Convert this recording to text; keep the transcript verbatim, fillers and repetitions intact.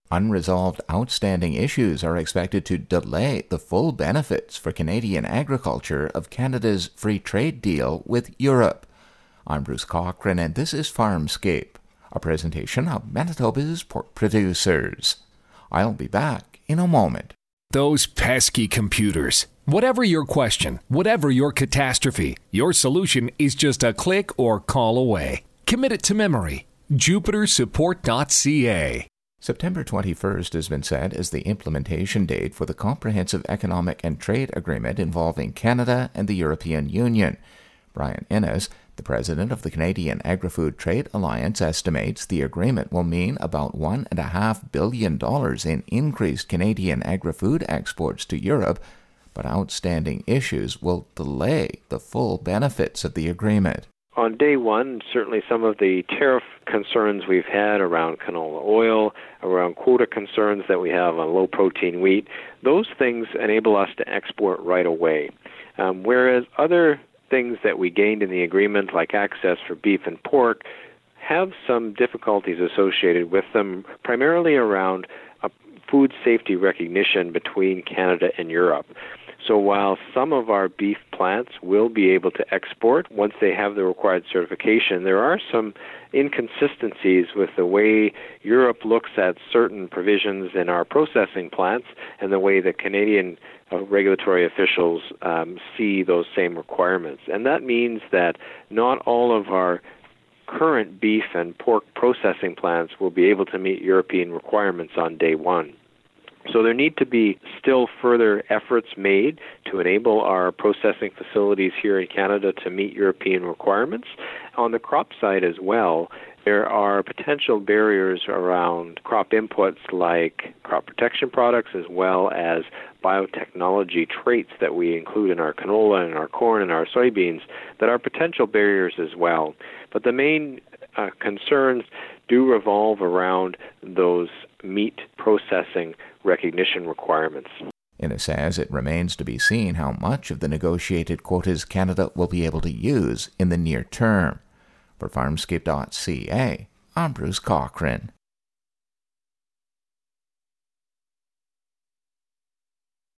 Unresolved outstanding issues are expected to delay the full benefits for Canadian agriculture of Canada's free trade deal with Europe. I'm Bruce Cochrane, and this is Farmscape, a presentation of Manitoba's pork producers. I'll be back in a moment. Those pesky computers. Whatever your question, whatever your catastrophe, your solution is just a click or call away. Commit it to memory. Jupiter Support dot C A. September twenty-first has been set as the implementation date for the Comprehensive Economic and Trade Agreement involving Canada and the European Union. Brian Innes, the president of the Canadian Agri-Food Trade Alliance, estimates the agreement will mean about one point five billion dollars in increased Canadian agri-food exports to Europe, but outstanding issues will delay the full benefits of the agreement. On day one, certainly some of the tariff concerns we've had around canola oil, around quota concerns that we have on low-protein wheat, those things enable us to export right away. Um, whereas other things that we gained in the agreement, like access for beef and pork, have some difficulties associated with them, primarily around a food safety recognition between Canada and Europe. So while some of our beef plants will be able to export once they have the required certification, there are some inconsistencies with the way Europe looks at certain provisions in our processing plants and the way the Canadian uh, regulatory officials um, see those same requirements. And that means that not all of our current beef and pork processing plants will be able to meet European requirements on day one. So there need to be still further efforts made to enable our processing facilities here in Canada to meet European requirements. On the crop side as well, there are potential barriers around crop inputs like crop protection products as well as biotechnology traits that we include in our canola and our corn and our soybeans that are potential barriers as well. But the main uh, concerns do revolve around those meat processing recognition requirements. Innes says it remains to be seen how much of the negotiated quotas Canada will be able to use in the near term. For Farmscape dot C A, I'm Bruce Cochrane.